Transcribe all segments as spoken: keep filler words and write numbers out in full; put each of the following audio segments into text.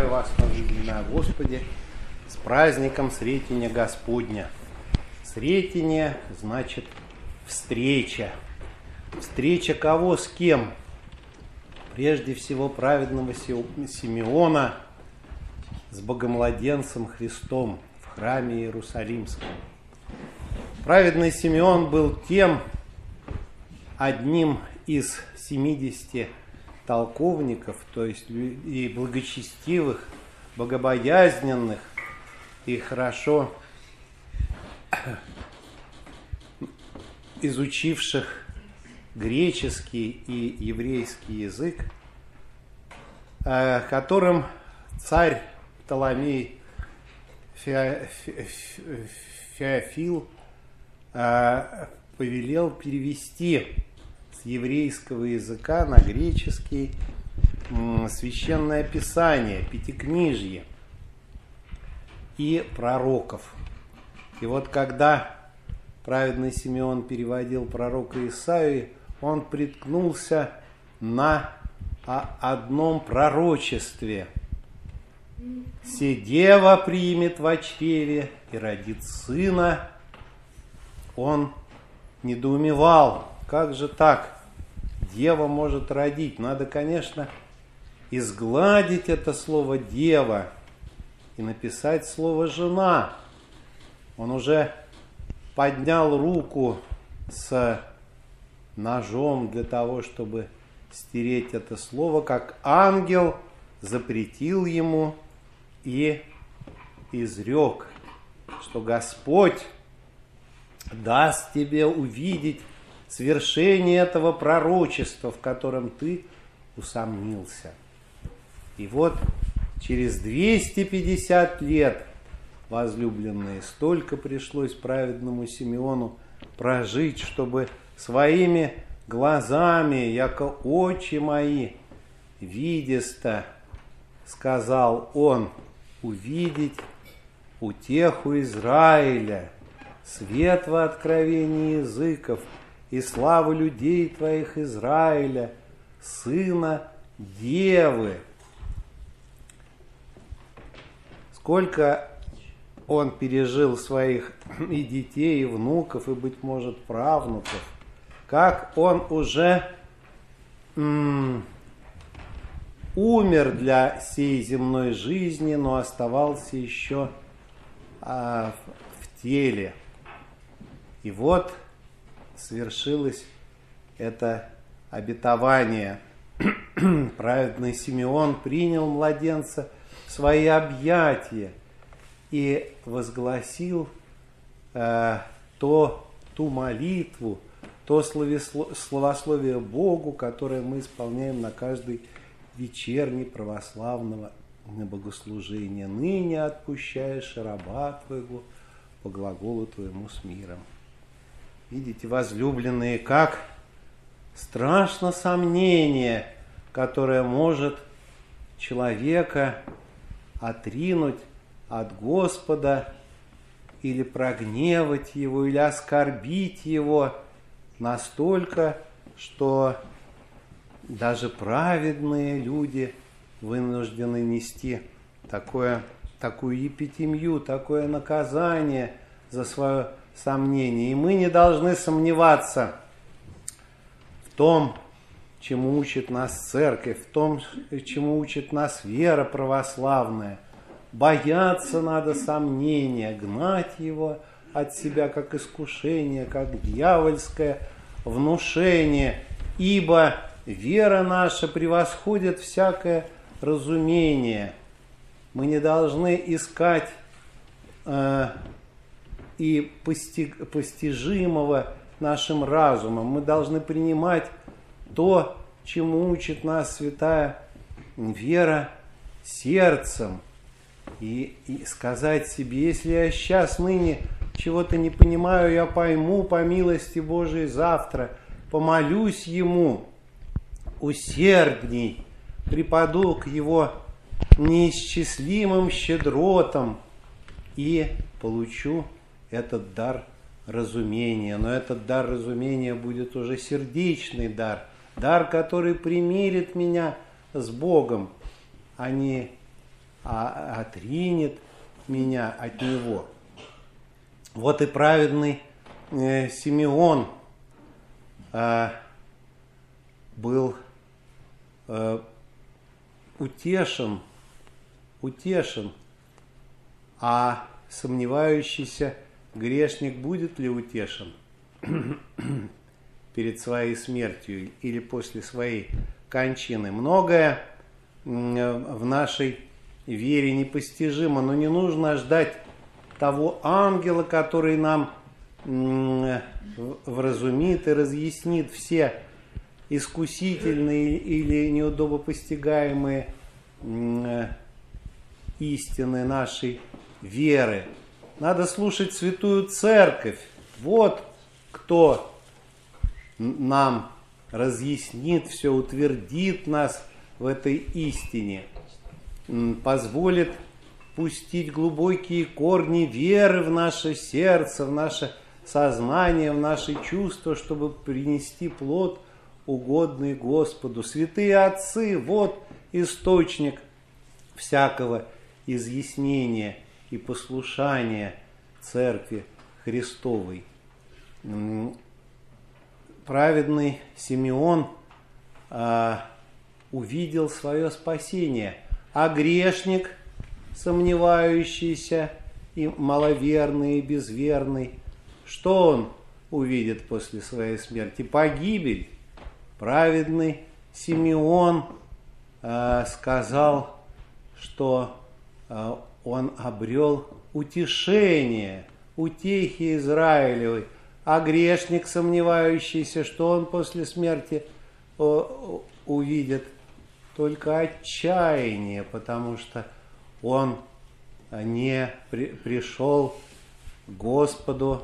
Поздравляю вас, возлюбленные Господи, с праздником Сретения Господня. Сретение значит встреча. Встреча кого с кем? Прежде всего праведного Симеона с Богомладенцем Христом в храме Иерусалимском. Праведный Симеон был тем одним из семидесяти толковников, то есть и благочестивых, богобоязненных и хорошо изучивших греческий и еврейский язык, которым царь Птоломей Феофил повелел перевести с еврейского языка на греческий священное писание, пятикнижье и пророков. И вот когда праведный Симеон переводил пророка Исаию, он приткнулся на одном пророчестве. «Се дева примет во чреве и родит сына». Он недоумевал, как же так? Дева может родить. Надо, конечно, изгладить это слово «дева» и написать слово «жена». Он уже поднял руку с ножом для того, чтобы стереть это слово, как ангел запретил ему и изрек, что Господь даст тебе увидеть свершение этого пророчества, в котором ты усомнился. И вот через двести пятьдесят лет, возлюбленные, столько пришлось праведному Симеону прожить, чтобы своими глазами, яко очи мои, видеста, сказал он, увидеть утеху Израиля, свет во откровении языков и славу людей твоих Израиля, сына девы. Сколько он пережил своих и детей, и внуков, и, быть может, правнуков. Как он уже м- умер для сей земной жизни, но оставался еще а, в теле. И вот свершилось это обетование. Праведный Симеон принял младенца в свои объятия и возгласил э, то, ту молитву, то словесло, словословие Богу, которое мы исполняем на каждый вечерний православного богослужения. «Ныне отпущаешь раба твоего по глаголу твоему с миром». Видите, возлюбленные, как страшно сомнение, которое может человека отринуть от Господа или прогневать его, или оскорбить его настолько, что даже праведные люди вынуждены нести такое, такую епитемию, такое наказание за свое сомнение. И мы не должны сомневаться в том, чему учит нас церковь, в том, чему учит нас вера православная. Бояться надо сомнения, гнать его от себя как искушение, как дьявольское внушение, ибо вера наша превосходит всякое разумение. Мы не должны искать э, и постиг, постижимого нашим разумом. Мы должны принимать то, чему учит нас святая вера, сердцем. И, и сказать себе, если я сейчас ныне чего-то не понимаю, я пойму по милости Божией завтра, помолюсь Ему усердней, припаду к Его неисчислимым щедротам и получу этот дар разумения. Но этот дар разумения будет уже сердечный дар, дар, который примирит меня с Богом, а не а отринет меня от него. Вот и праведный э, Симеон э, был э, утешен, утешен, а сомневающийся грешник будет ли утешен перед своей смертью или после своей кончины? Многое в нашей вере непостижимо, но не нужно ждать того ангела, который нам вразумит и разъяснит все искусительные или неудобопостигаемые истины нашей веры. Надо слушать Святую Церковь. Вот кто нам разъяснит все, утвердит нас в этой истине, позволит пустить глубокие корни веры в наше сердце, в наше сознание, в наши чувства, чтобы принести плод, угодный Господу. Святые отцы, вот источник всякого изъяснения и послушания Церкви Христовой. Праведный Симеон а, увидел свое спасение, а грешник, сомневающийся и маловерный, и безверный, что он увидит после своей смерти? Погибель. Праведный Симеон а, сказал, что а, он обрел утешение, утехи Израилевой, а грешник, сомневающийся, что он после смерти о, увидит? Только отчаяние, потому что он не при, пришел к Господу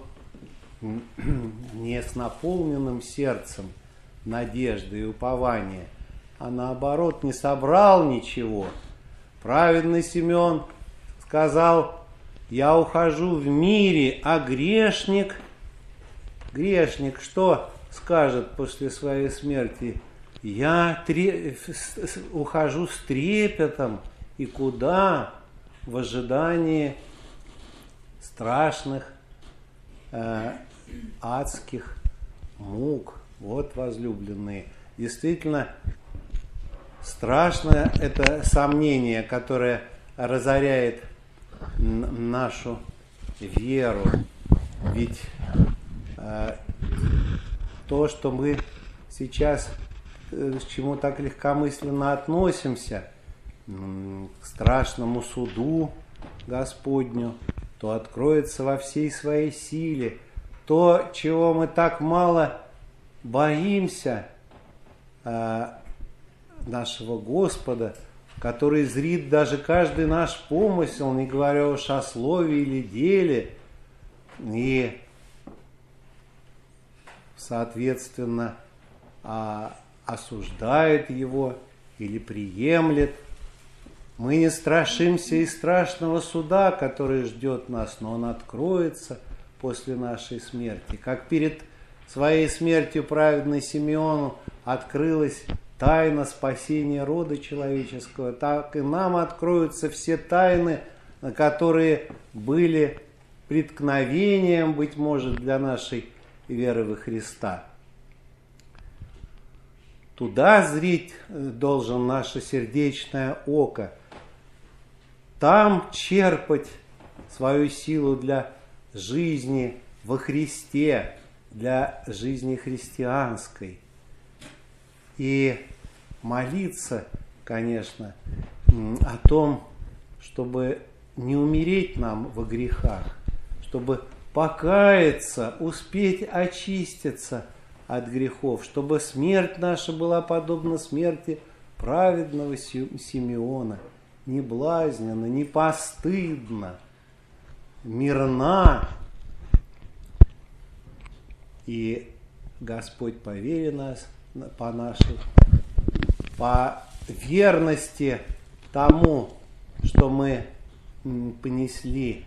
не с наполненным сердцем надежды и упования, а наоборот не собрал ничего. Праведный Симеон сказал: я ухожу в мире, а грешник, грешник что скажет после своей смерти? Я тре... ухожу с трепетом. И куда? В ожидании страшных э, адских мук. Вот, возлюбленные, действительно страшное это сомнение, которое разоряет нашу веру. Ведь э, то, что мы сейчас э, к чему так легкомысленно относимся, э, к страшному суду Господню, то откроется во всей своей силе. То, чего мы так мало боимся, э, нашего Господа, который зрит даже каждый наш помысел, не говоря уж о слове или деле, и, соответственно, а, осуждает его или приемлет. Мы не страшимся и страшного суда, который ждет нас, но он откроется после нашей смерти. Как перед своей смертью праведный Симеону открылась тайна спасения рода человеческого, так и нам откроются все тайны, которые были преткновением, быть может, для нашей веры во Христа. Туда зрить должен наше сердечное око, там черпать свою силу для жизни во Христе, для жизни христианской. И молиться, конечно, о том, чтобы не умереть нам во грехах, чтобы покаяться, успеть очиститься от грехов, чтобы смерть наша была подобна смерти праведного Симеона, не блазненно, не постыдно, мирна. И Господь повери нас по нашей, по верности тому, что мы понесли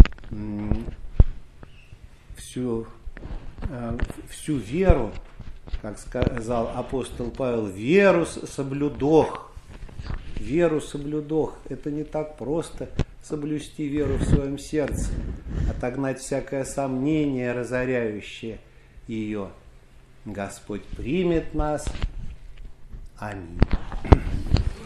всю, всю веру, как сказал апостол Павел, веру соблюдох, веру соблюдох. Это не так просто соблюсти веру в своем сердце, отогнать всякое сомнение, разоряющее ее. Господь примет нас. Аминь.